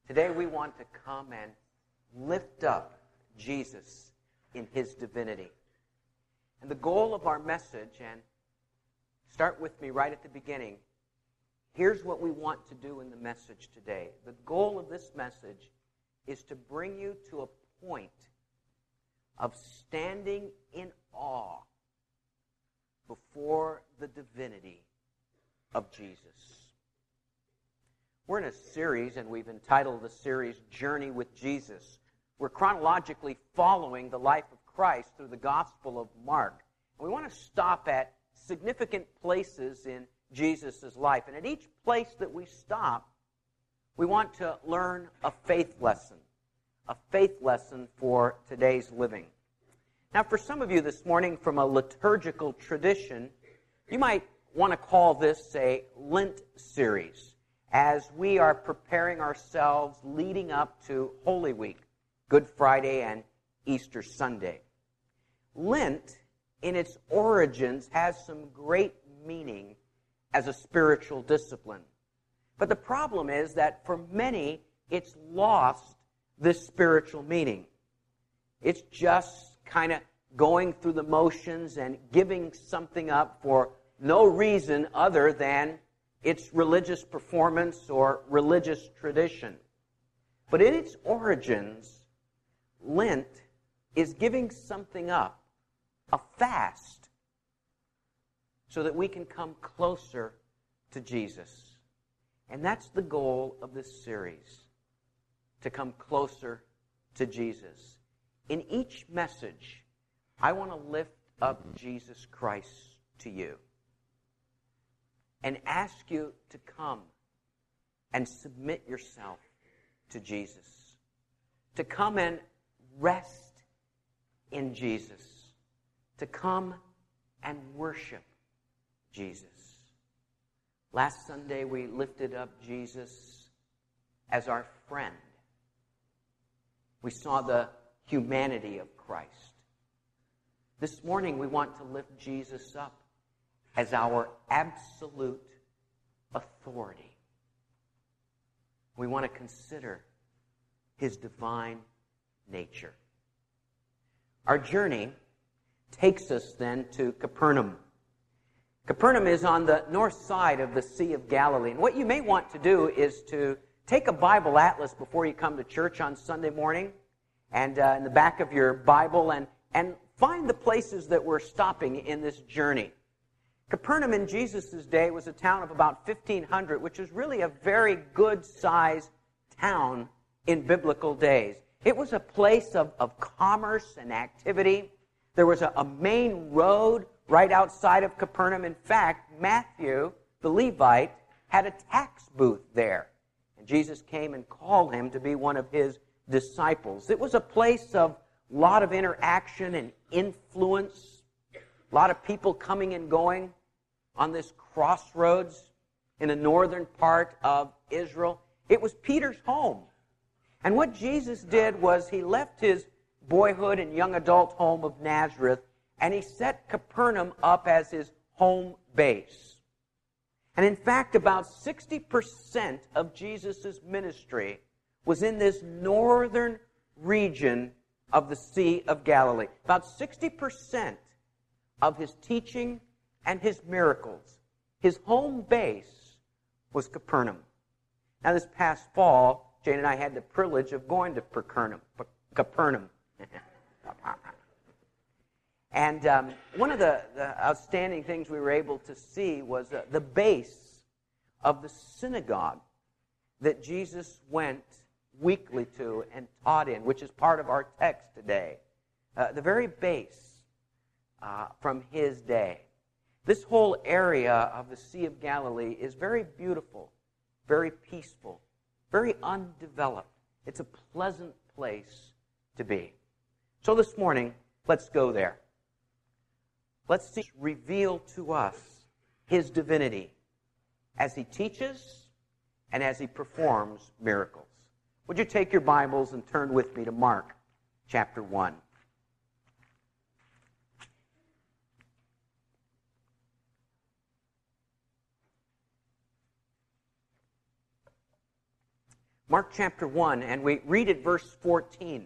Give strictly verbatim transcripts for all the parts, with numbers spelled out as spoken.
Today we want to come and lift up Jesus in his divinity. And the goal of our message, and start with me right at the beginning, here's what we want to do in the message today. The goal of this message is to bring you to a point of standing in awe before the divinity of Jesus. We're in a series, and we've entitled the series Journey with Jesus. We're chronologically following the life of Christ through the Gospel of Mark. And we want to stop at significant places in Jesus' life. And at each place that we stop, we want to learn a faith lesson, a faith lesson for today's living. Now, for some of you this morning from a liturgical tradition, you might want to call this a Lent series, as we are preparing ourselves leading up to Holy Week, Good Friday and Easter Sunday. Lent, in its origins, has some great meaning as a spiritual discipline. But the problem is that for many, it's lost this spiritual meaning. It's just kind of going through the motions and giving something up for no reason other than its religious performance or religious tradition. But in its origins, Lent is giving something up, a fast, so that we can come closer to Jesus. And that's the goal of this series, to come closer to Jesus. In each message, I want to lift up Jesus Christ to you and ask you to come and submit yourself to Jesus, to come and rest in Jesus, to come and worship Jesus. Last Sunday, we lifted up Jesus as our friend. We saw the humanity of Christ. This morning, we want to lift Jesus up as our absolute authority. We want to consider his divine nature. Our journey takes us then to Capernaum. Capernaum is on the north side of the Sea of Galilee. And what you may want to do is to take a Bible atlas before you come to church on Sunday morning, and uh, in the back of your Bible, and, and find the places that we're stopping in this journey. Capernaum in Jesus' day was a town of about fifteen hundred, which was really a very good-sized town in biblical days. It was a place of, of commerce and activity. There was a, a main road right outside of Capernaum. In fact, Matthew, the Levite, had a tax booth there. And Jesus came and called him to be one of his disciples. It was a place of a lot of interaction and influence, a lot of people coming and going on this crossroads in the northern part of Israel. It was Peter's home. And what Jesus did was he left his boyhood and young adult home of Nazareth, and he set Capernaum up as his home base. And in fact, about sixty percent of Jesus' ministry was in this northern region of the Sea of Galilee. About sixty percent of his teaching and his miracles. His home base was Capernaum. Now, this past fall, Jane and I had the privilege of going to Capernaum. Capernaum. And um, one of the, the outstanding things we were able to see was uh, the base of the synagogue that Jesus went weekly to and taught in, which is part of our text today. Uh, the very base uh, from his day. This whole area of the Sea of Galilee is very beautiful, very peaceful, very undeveloped. It's a pleasant place to be. So this morning, let's go there. Let's see reveal to us his divinity as he teaches and as he performs miracles. Would you take your Bibles and turn with me to Mark chapter one. Mark chapter one, and we read at verse fourteen.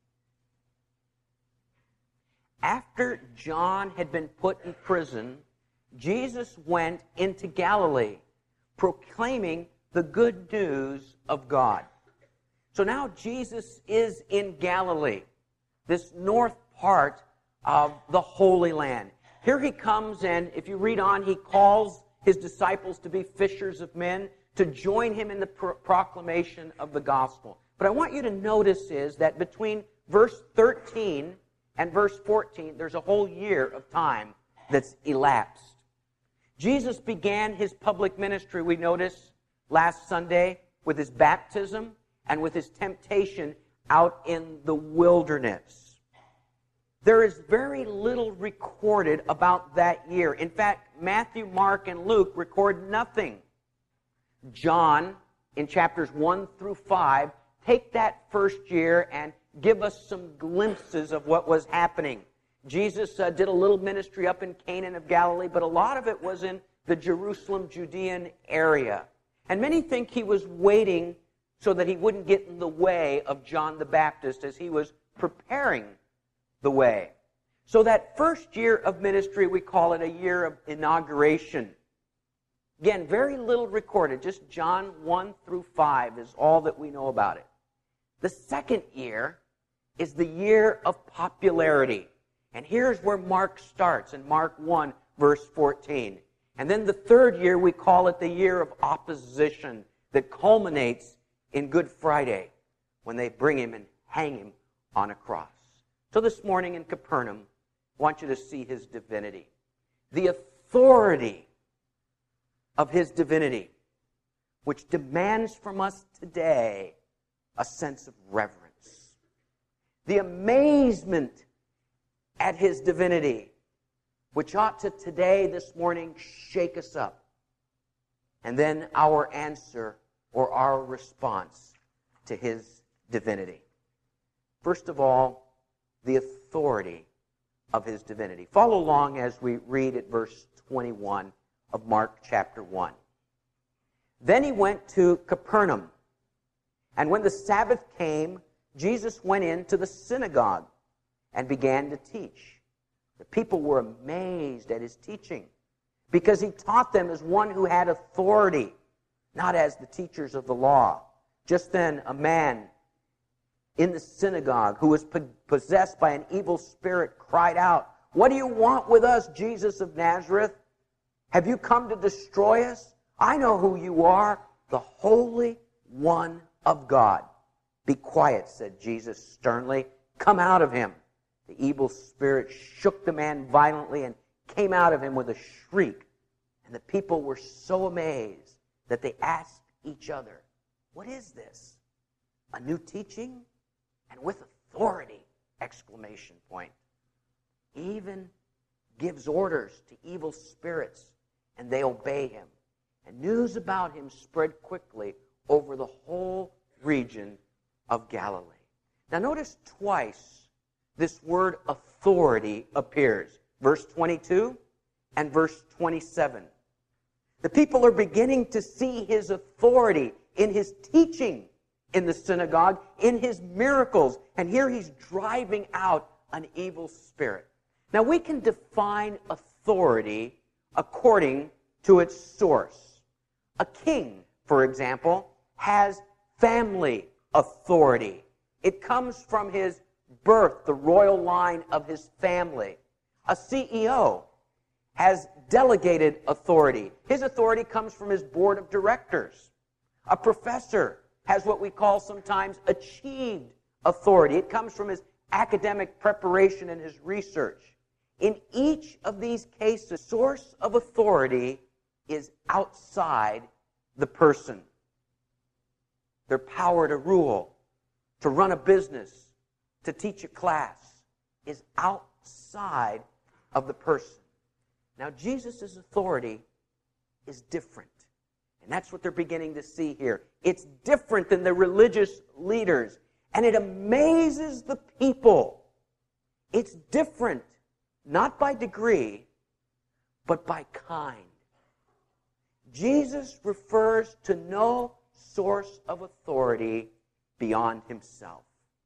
After John had been put in prison, Jesus went into Galilee, proclaiming the good news of God. So now Jesus is in Galilee, this north part of the Holy Land. Here he comes, and if you read on, he calls his disciples to be fishers of men, to join him in the pro- proclamation of the gospel. But I want you to notice is that between verse thirteen and verse fourteen, there's a whole year of time that's elapsed. Jesus began his public ministry, we noticed last Sunday, with his baptism and with his temptation out in the wilderness. There is very little recorded about that year. In fact, Matthew, Mark, and Luke record nothing. John, in chapters one through five, take that first year and give us some glimpses of what was happening. Jesus uh, did a little ministry up in Canaan of Galilee, but a lot of it was in the Jerusalem, Judean area. And many think he was waiting so that he wouldn't get in the way of John the Baptist as he was preparing the way. So that first year of ministry, we call it a year of inauguration. Again, very little recorded. Just John one through five is all that we know about it. The second year is the year of popularity. And here's where Mark starts, in Mark one, verse fourteen. And then the third year, we call it the year of opposition that culminates in Good Friday when they bring him and hang him on a cross. So this morning in Capernaum, I want you to see his divinity. The authority of his divinity, which demands from us today a sense of reverence. The amazement at his divinity, which ought to today, this morning, shake us up. And then our answer or our response to his divinity. First of all, the authority of his divinity. Follow along as we read at verse twenty-one of Mark chapter one. Then he went to Capernaum, and when the Sabbath came, Jesus went into the synagogue and began to teach. The people were amazed at his teaching, because he taught them as one who had authority, not as the teachers of the law. Just then, a man in the synagogue who was possessed by an evil spirit cried out, "What do you want with us, Jesus of Nazareth? Have you come to destroy us? I know who you are, the Holy One of God." "Be quiet," said Jesus sternly. "Come out of him." The evil spirit shook the man violently and came out of him with a shriek. And the people were so amazed that they asked each other, "What is this? A new teaching? And with authority!" Exclamation point. He even gives orders to evil spirits, and they obey him. And news about him spread quickly over the whole region of Galilee. Now notice twice this word authority appears. Verse twenty-two and verse twenty-seven. The people are beginning to see his authority in his teaching in the synagogue, in his miracles. And here he's driving out an evil spirit. Now we can define authority according to its source. A king, for example, has family authority. It comes from his birth, the royal line of his family. A C E O has delegated authority. His authority comes from his board of directors. A professor has what we call sometimes achieved authority. It comes from his academic preparation and his research. In each of these cases, the source of authority is outside the person. Their power to rule, to run a business, to teach a class is outside of the person. Now, Jesus' authority is different. And that's what they're beginning to see here. It's different than the religious leaders. And it amazes the people. It's different, not by degree, but by kind. Jesus refers to no source of authority beyond himself.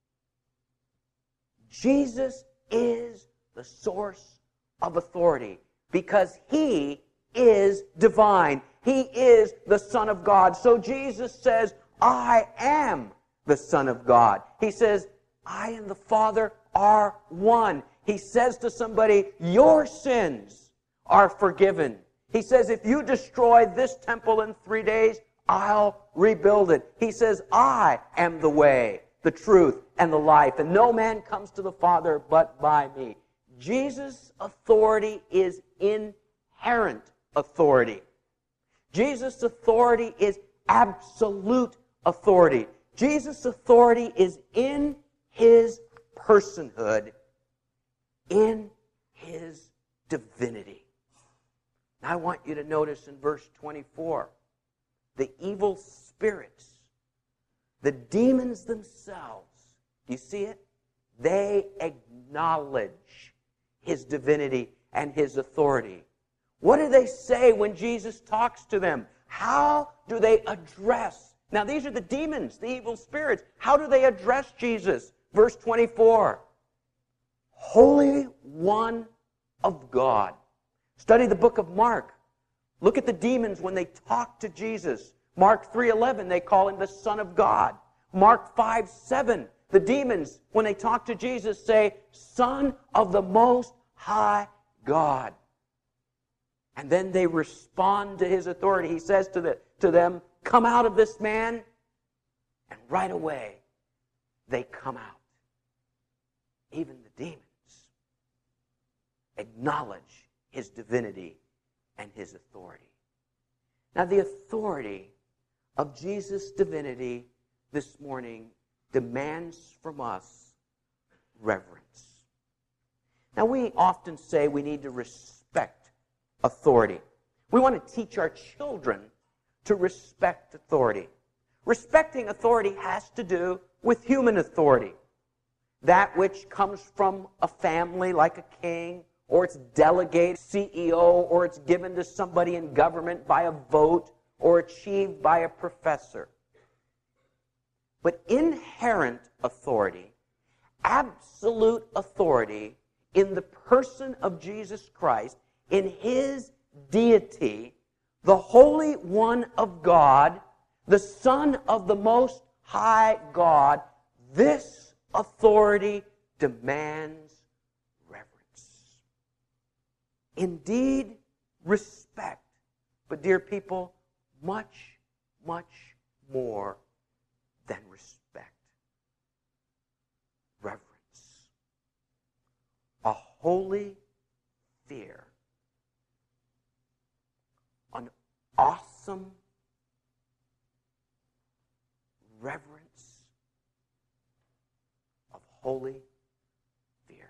Jesus is the source of authority because he is divine. He is the Son of God. So Jesus says, I am the Son of God. He says, I and the Father are one. He says to somebody, your sins are forgiven. He says, if you destroy this temple in three days, I'll rebuild it. He says, I am the way, the truth, and the life, and no man comes to the Father but by me. Jesus' authority is inherent authority. Jesus' authority is absolute authority. Jesus' authority is in his personhood, in his divinity. Now I want you to notice in verse twenty-four, the evil spirits, the demons themselves, do you see it? They acknowledge his divinity and his authority. What do they say when Jesus talks to them? How do they address? Now these are the demons, the evil spirits. How do they address Jesus? Verse twenty-four. Holy One of God. Study the book of Mark. Look at the demons when they talk to Jesus. Mark three eleven, they call him the Son of God. Mark five seven, the demons, when they talk to Jesus, say, Son of the Most High God. And then they respond to his authority. He says to, the, to them, come out of this man. And right away, they come out. Even the demons acknowledge his divinity and his authority. Now, the authority of Jesus' divinity this morning demands from us reverence. Now, we often say we need to respect authority. We want to teach our children to respect authority. Respecting authority has to do with human authority. That which comes from a family like a king, or it's delegated, C E O, or it's given to somebody in government by a vote, or achieved by a professor. But inherent authority, absolute authority in the person of Jesus Christ, in his deity, the Holy One of God, the Son of the Most High God, this authority demands reverence. Indeed, respect. But dear people, much, much more than respect. Reverence. A holy fear. An awesome reverence of holy fear.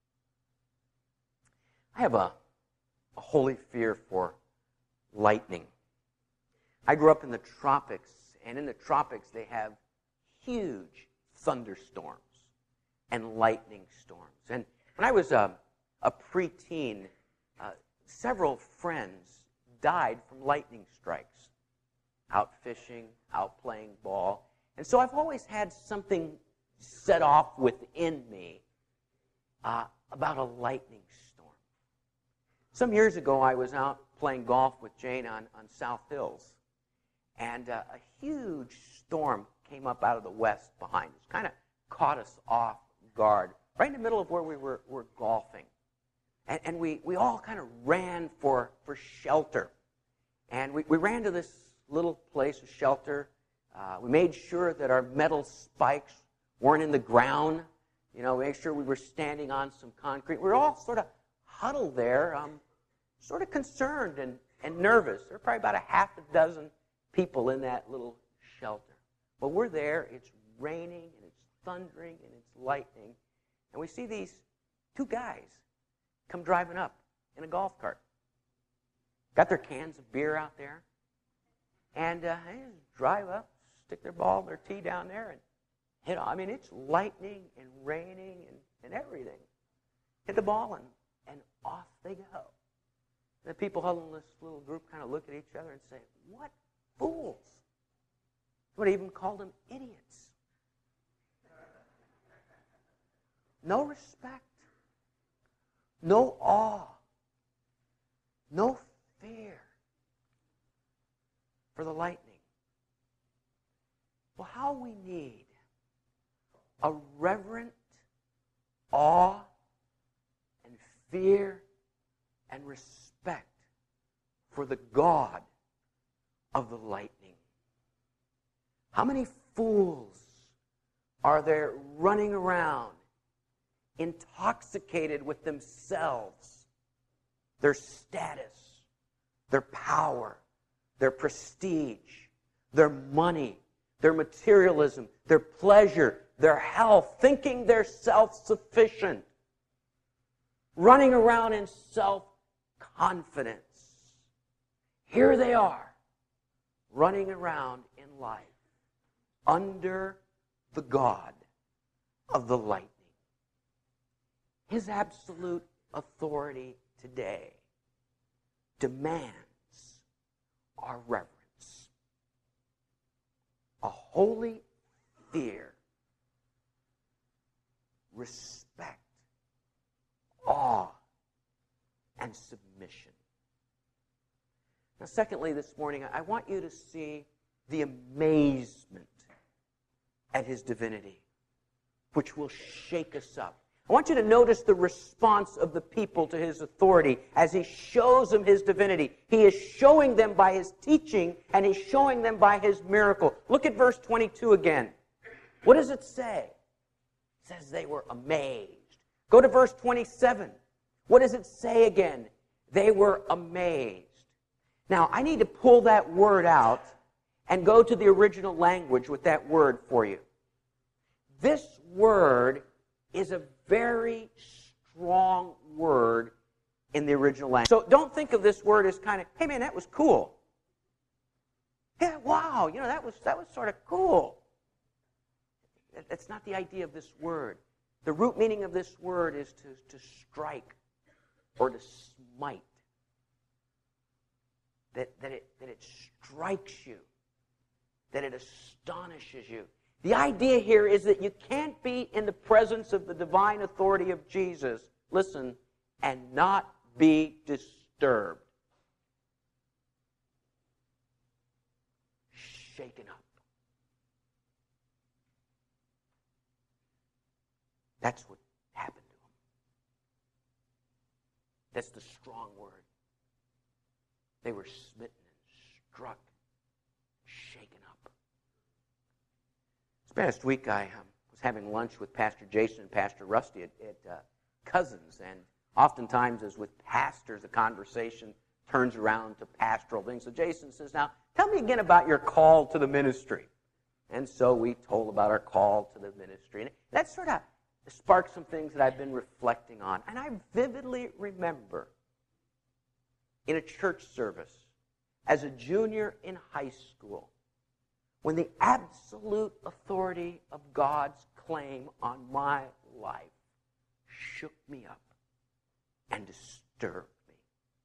I have a, a holy fear for lightning. I grew up in the tropics, and in the tropics they have huge thunderstorms and lightning storms. And when I was a, a preteen, uh, several friends died from lightning strikes, out fishing, out playing ball. And so I've always had something set off within me uh, about a lightning storm. Some years ago, I was out playing golf with Jane on, on South Hills, and uh, a huge storm came up out of the west behind us, kind of caught us off guard, right in the middle of where we were, were golfing. And, and we, we all kind of ran for, for shelter. And we, we ran to this little place of shelter. Uh, we made sure that our metal spikes weren't in the ground. You know, make sure we were standing on some concrete. We were all sort of huddled there, um, sort of concerned and, and nervous. There were probably about a half a dozen people in that little shelter. But we're there, it's raining, and it's thundering, and it's lightning. And we see these two guys come driving up in a golf cart. Got their cans of beer out there. And uh, they just drive up, stick their ball, their tee down there, and hit on. I mean, it's lightning and raining and, and everything. Hit the ball, and, and off they go. And the people huddled in this little group kind of look at each other and say, what fools. Somebody even called them idiots. No respect. No awe. No fear for the lightning. Well, how we need a reverent awe and fear and respect for the God of the lightning. How many fools are there running around intoxicated with themselves, their status, their power, their prestige, their money, their materialism, their pleasure, their health, thinking they're self-sufficient, running around in self-confidence. Here they are, running around in life under the God of the lightning. His absolute authority today demands our reverence, a holy fear, respect, awe, and submission. Now, secondly, this morning, I want you to see the amazement at His divinity, which will shake us up. I want you to notice the response of the people to His authority as He shows them His divinity. He is showing them by His teaching, and He's showing them by His miracle. Look at verse twenty-two again. What does it say? It says they were amazed. Go to verse twenty-seven. What does it say again? They were amazed. Now, I need to pull that word out and go to the original language with that word for you. This word is a very strong word in the original language. So don't think of this word as kind of, hey man, that was cool. Yeah, wow, you know, that was that was sort of cool. That's not the idea of this word. The root meaning of this word is to, to strike or to smite. That, that, it, that it strikes you, that it astonishes you. The idea here is that you can't be in the presence of the divine authority of Jesus, listen, and not be disturbed, shaken up. That's what happened to him. That's the strong word. They were smitten and struck, shaken up. This past week, I um, was having lunch with Pastor Jason and Pastor Rusty at, at uh, Cousins, and oftentimes, as with pastors, the conversation turns around to pastoral things. So Jason says, now, tell me again about your call to the ministry. And so we told about our call to the ministry. And that sort of sparked some things that I've been reflecting on. And I vividly remember in a church service as a junior in high school when the absolute authority of God's claim on my life shook me up and disturbed me.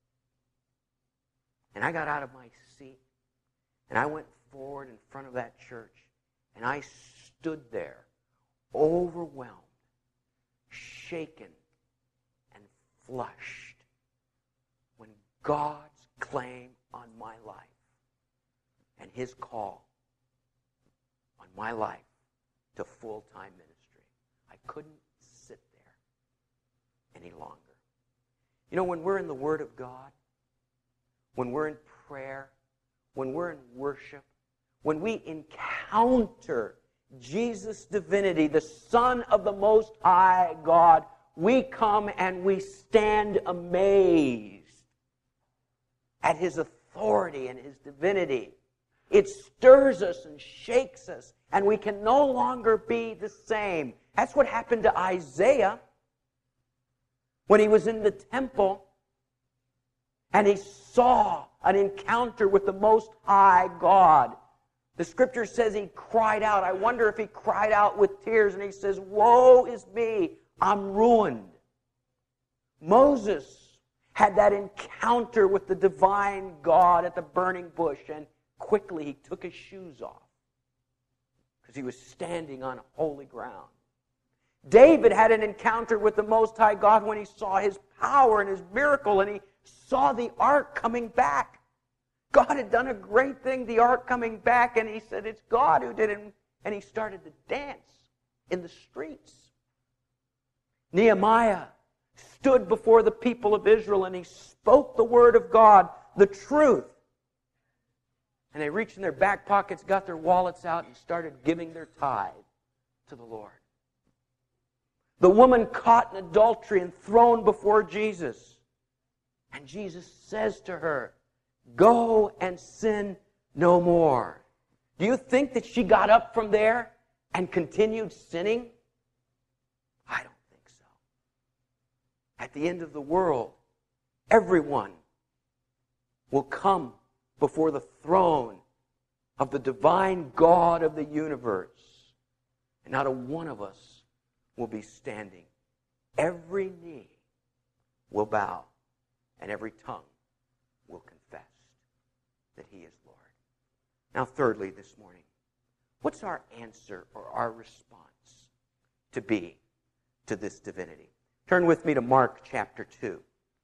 And I got out of my seat and I went forward in front of that church and I stood there overwhelmed, shaken, and flushed when God's claim on my life and His call on my life to full-time ministry. I couldn't sit there any longer. You know, when we're in the Word of God, when we're in prayer, when we're in worship, when we encounter Jesus' divinity, the Son of the Most High God, we come and we stand amazed at His authority and His divinity. It stirs us and shakes us, and we can no longer be the same. That's what happened to Isaiah when he was in the temple and he saw an encounter with the Most High God. The Scripture says he cried out. I wonder if he cried out with tears, and he says, "Woe is me, I'm ruined." Moses had that encounter with the divine God at the burning bush, and quickly he took his shoes off because he was standing on holy ground. David had an encounter with the Most High God when he saw his power and his miracle, and he saw the ark coming back. God had done a great thing, the ark coming back, and he said, it's God who did it. And he started to dance in the streets. Nehemiah stood before the people of Israel, and he spoke the word of God, the truth. And they reached in their back pockets, got their wallets out, and started giving their tithe to the Lord. The woman caught in adultery and thrown before Jesus. And Jesus says to her, go and sin no more. Do you think that she got up from there and continued sinning? I don't think so. At the end of the world, everyone will come before the throne of the divine God of the universe. And not a one of us will be standing. Every knee will bow, and every tongue will confess that He is Lord. Now, thirdly, this morning, what's our answer or our response to be to this divinity? Turn with me to Mark chapter two.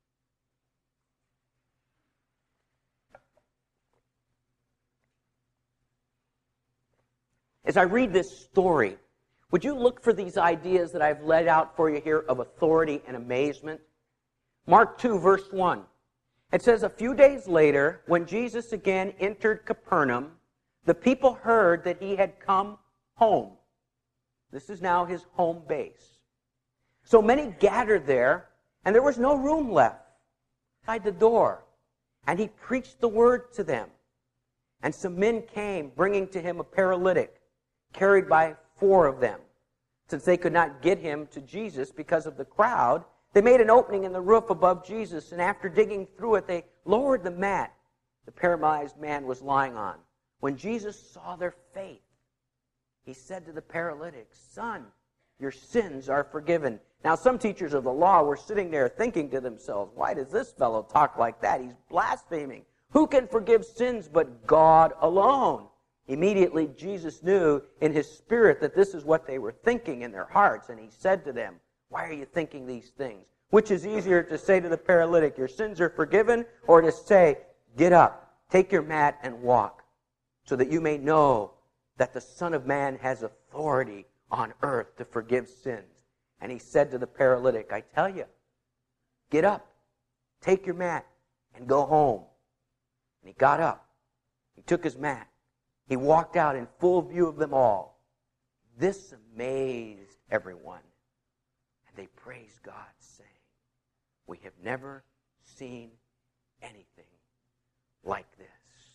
As I read this story, would you look for these ideas that I've laid out for you here of authority and amazement? Mark two, verse one. It says, a few days later, when Jesus again entered Capernaum, the people heard that he had come home. This is now his home base. So many gathered there, and there was no room left outside the door. And he preached the word to them. And some men came, bringing to him a paralytic, carried by four of them. Since they could not get him to Jesus because of the crowd, they made an opening in the roof above Jesus, and after digging through it, they lowered the mat the paralyzed man was lying on. When Jesus saw their faith, he said to the paralytic, son, your sins are forgiven. Now, some teachers of the law were sitting there thinking to themselves, why does this fellow talk like that? He's blaspheming. Who can forgive sins but God alone? Immediately, Jesus knew in his spirit that this is what they were thinking in their hearts, and he said to them, why are you thinking these things? Which is easier to say to the paralytic, your sins are forgiven, or to say, get up, take your mat and walk, so that you may know that the Son of Man has authority on earth to forgive sins. And he said to the paralytic, I tell you, get up, take your mat, and go home. And he got up, he took his mat, he walked out in full view of them all. This amazed everyone. And they praised God, saying, we have never seen anything like this.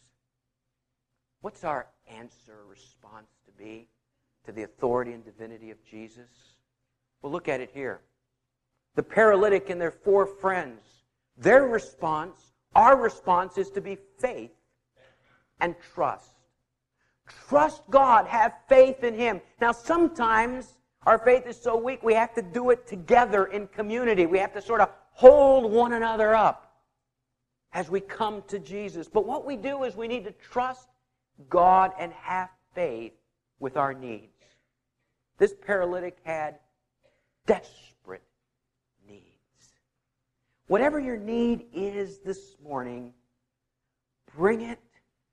What's our answer, response to be to the authority and divinity of Jesus? Well, look at it here. The paralytic and their four friends, their response, our response is to be faith and trust. Trust God. Have faith in Him. Now, sometimes our faith is so weak we have to do it together in community. We have to sort of hold one another up as we come to Jesus. But what we do is we need to trust God and have faith with our needs. This paralytic had desperate needs. Whatever your need is this morning, bring it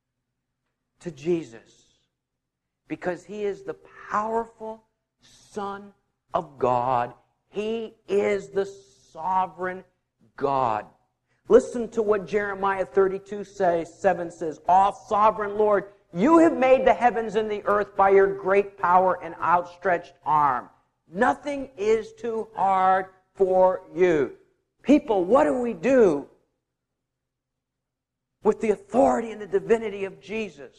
to Jesus, because He is the powerful Son of God. He is the sovereign God. Listen to what Jeremiah thirty-two seven says. All sovereign Lord, you have made the heavens and the earth by your great power and outstretched arm. Nothing is too hard for you. People, what do we do with the authority and the divinity of Jesus?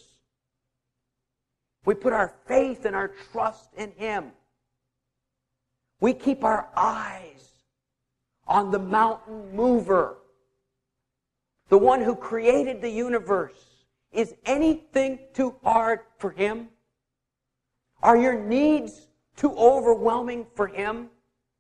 We put our faith and our trust in Him. We keep our eyes on the mountain mover, the one who created the universe. Is anything too hard for Him? Are your needs too overwhelming for Him?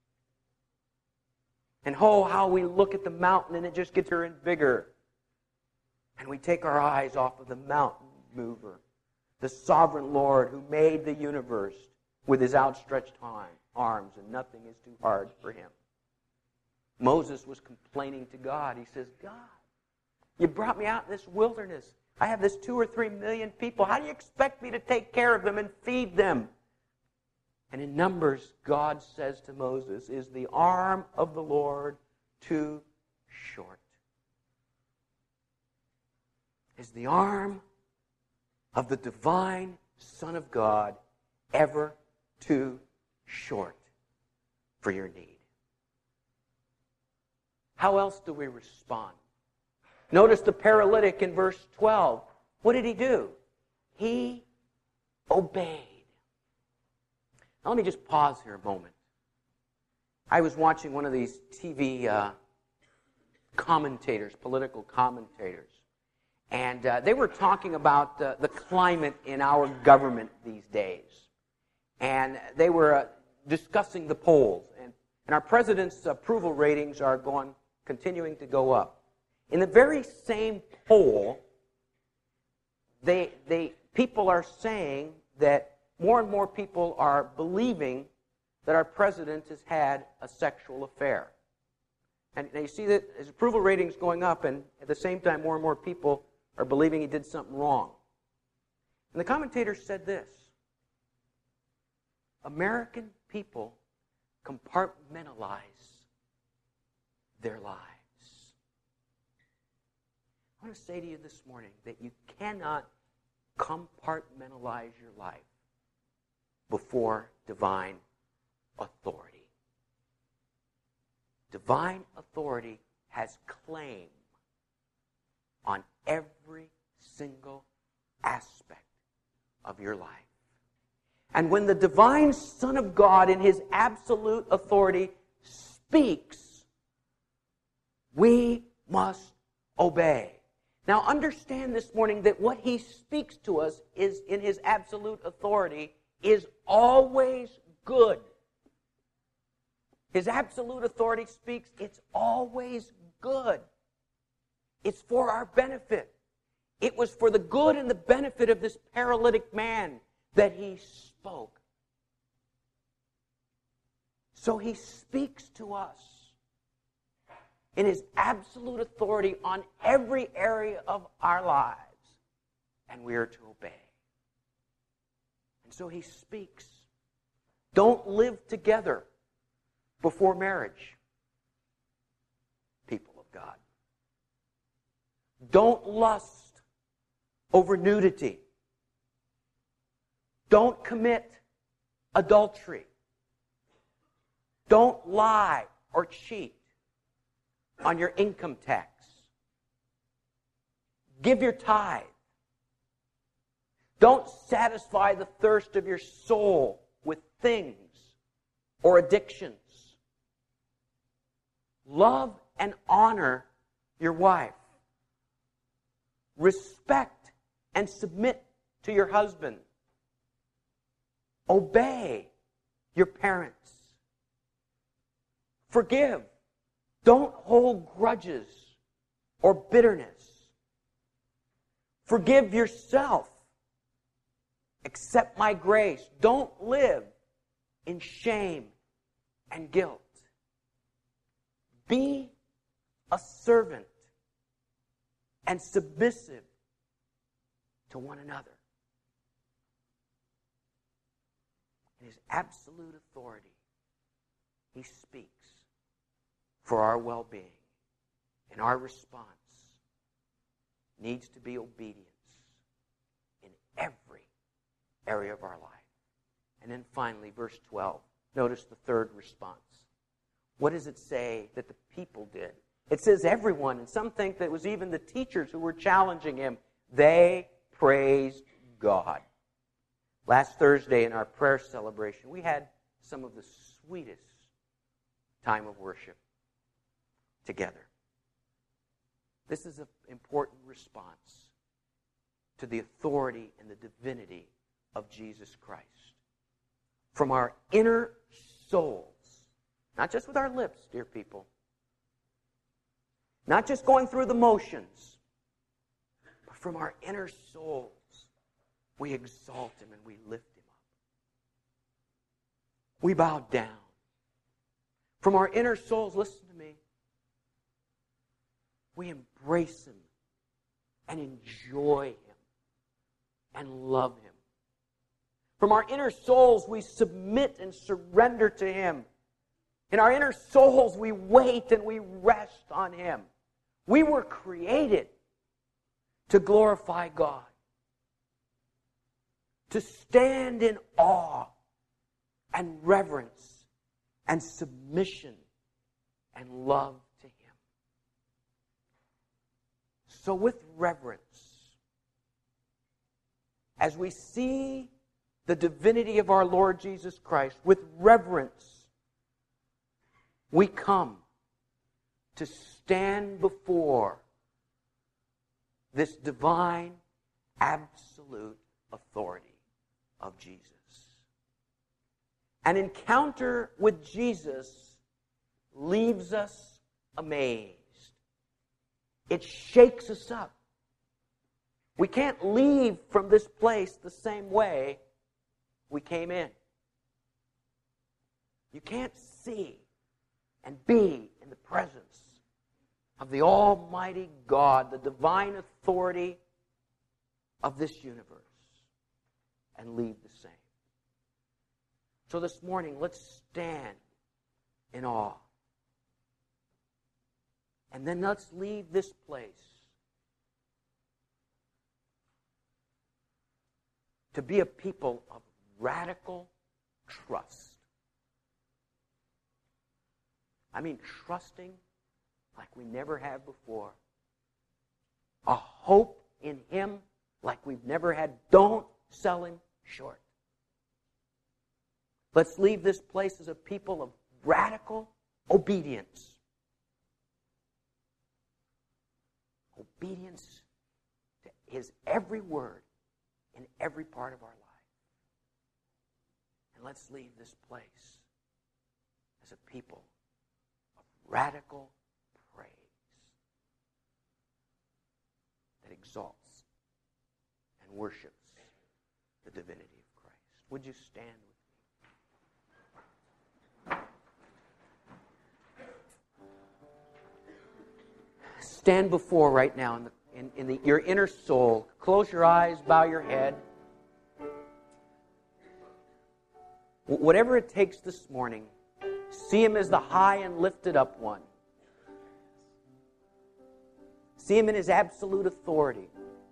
And oh, how we look at the mountain and it just gets bigger and bigger. And we take our eyes off of the mountain mover, the sovereign Lord who made the universe with his outstretched arms, and nothing is too hard for him. Moses was complaining to God. He says, God, you brought me out in this wilderness. I have this two or three million people. How do you expect me to take care of them and feed them? And in Numbers, God says to Moses, is the arm of the Lord too short? Is the arm of the divine Son of God ever too short for your need? How else do we respond? Notice the paralytic in verse twelve. What did he do? He obeyed. Now let me just pause here a moment. I was watching one of these T V uh, commentators, political commentators, and uh, they were talking about uh, the climate in our government these days. And they were uh, discussing the polls. And, and our president's approval ratings are going, continuing to go up. In the very same poll, they, they, people are saying that more and more people are believing that our president has had a sexual affair. And you see that his approval rating is going up, and at the same time, more and more people are believing he did something wrong. And the commentator said this: American people compartmentalize their lives. I want to say to you this morning that you cannot compartmentalize your life before divine authority. Divine authority has claim on every single aspect of your life. And when the divine Son of God in his absolute authority speaks, we must obey. Now understand this morning that what he speaks to us is in his absolute authority is always good. His absolute authority speaks, it's always good. It's for our benefit. It was for the good and the benefit of this paralytic man that he spoke. So he speaks to us in his absolute authority on every area of our lives, and we are to obey. And so he speaks. Don't live together before marriage, people of God. Don't lust over nudity. Don't commit adultery. Don't lie or cheat on your income tax. Give your tithe. Don't satisfy the thirst of your soul with things or addictions. Love and honor your wife. Respect and submit to your husband. Obey your parents. Forgive. Don't hold grudges or bitterness. Forgive yourself. Accept my grace. Don't live in shame and guilt. Be a servant and submissive to one another. In his absolute authority, he speaks for our well-being. And our response needs to be obedience in every area of our life. And then finally, verse twelve. Notice the third response. What does it say that the people did? It says everyone, and some think that it was even the teachers who were challenging him. They praised God. Last Thursday in our prayer celebration, we had some of the sweetest time of worship together. This is an important response to the authority and the divinity of Jesus Christ. From our inner souls, not just with our lips, dear people, not just going through the motions, but from our inner souls, We exalt Him and we lift Him up. We bow down. From our inner souls, listen to me, we embrace Him and enjoy Him and love Him. From our inner souls, we submit and surrender to Him. In our inner souls, we wait and we rest on Him. We were created to glorify God, to stand in awe and reverence and submission and love to Him. So with reverence, as we see the divinity of our Lord Jesus Christ, with reverence, we come to stand before this divine, absolute authority of Jesus. An encounter with Jesus leaves us amazed. It shakes us up. We can't leave from this place the same way we came in. You can't see and be in the presence of the Almighty God, the divine authority of this universe, and leave the same. So this morning, let's stand in awe. And then let's leave this place to be a people of radical trust. I mean, trusting like we never have before. A hope in Him like we've never had. Don't sell Him short. Let's leave this place as a people of radical obedience. Obedience to His every word in every part of our life. And let's leave this place as a people of radical praise that exalts and worships the divinity of Christ. Would you stand with me? Stand before right now in, the, in, in the, your inner soul. Close your eyes, bow your head. Whatever it takes this morning, see Him as the high and lifted up one. See Him in His absolute authority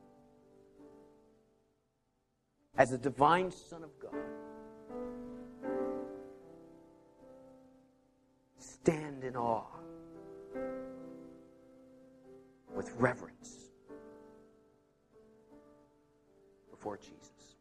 as the divine Son of God. Stand in awe with reverence before Jesus.